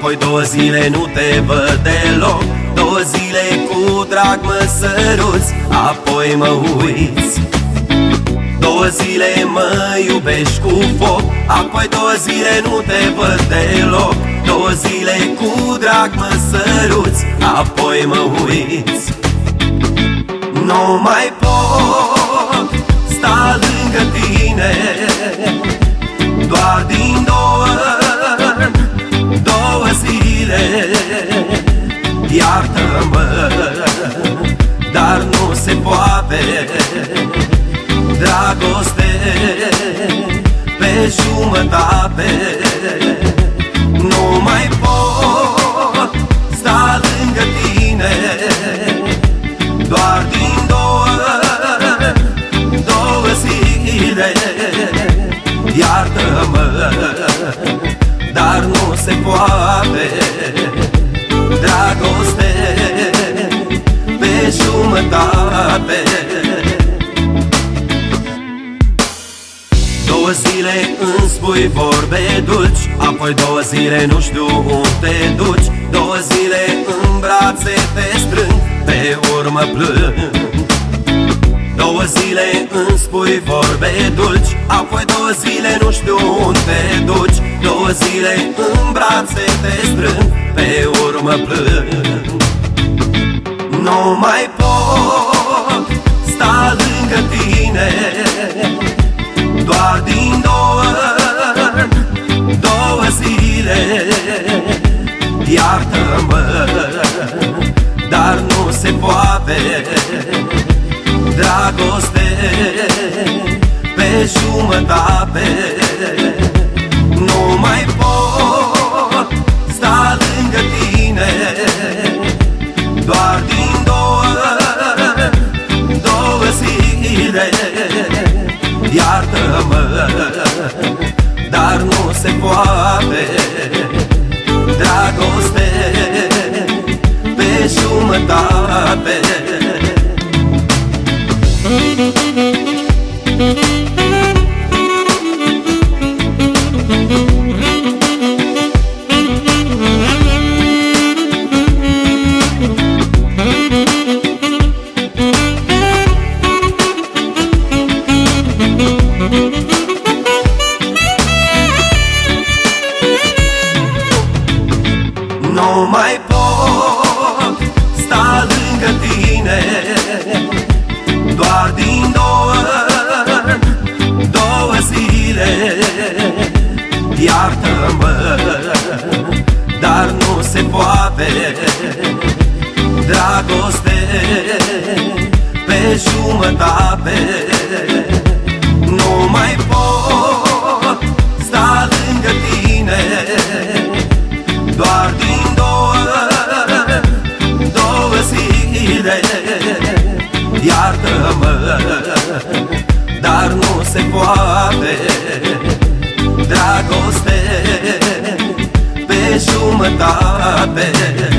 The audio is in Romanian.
apoi 2 zile nu te văd deloc. 2 zile cu drag mă săruți, apoi mă uiți. 2 zile mă iubești cu foc, apoi 2 zile nu te văd deloc. 2 zile cu drag mă săruți, apoi mă uiți. Nu mai pot sta lângă tine, doar din 2 zile. Iartă-mă, dar nu se poate. Dragoste pe jumătate. Nu mai pot sta lângă tine, doar din 2 zile. Iartă-mă, dar nu se poate. Dragoste pe jumătate. 2 zile îmi spui vorbe dulci, apoi 2 zile nu știu unde te duci. 2 zile în brațe te strâng, pe urmă plâng. 2 zile îmi spui vorbe dulci, apoi 2 zile nu știu unde te duci. 2 zile în brațe te strâng, pe urmă plâng. Nu mai pot sta lângă tine, doar din 2 zile. Iartă-mă, dar nu se poate. Dragoste pe jumătate. Nu mai pot sta lângă tine, doar din 2 zile. Iartă-mă, dar nu se poate. Dragoste pe jumătate. Nu mai pot sta lângă tine, doar din 2 zile. Iartă-mă, dar nu se poate. Dragoste pe jumătate. Nu mai pot sta lângă tine, doar din 2 zile. Iartă-mă, dar nu se poate. Dragoste pe jumătate.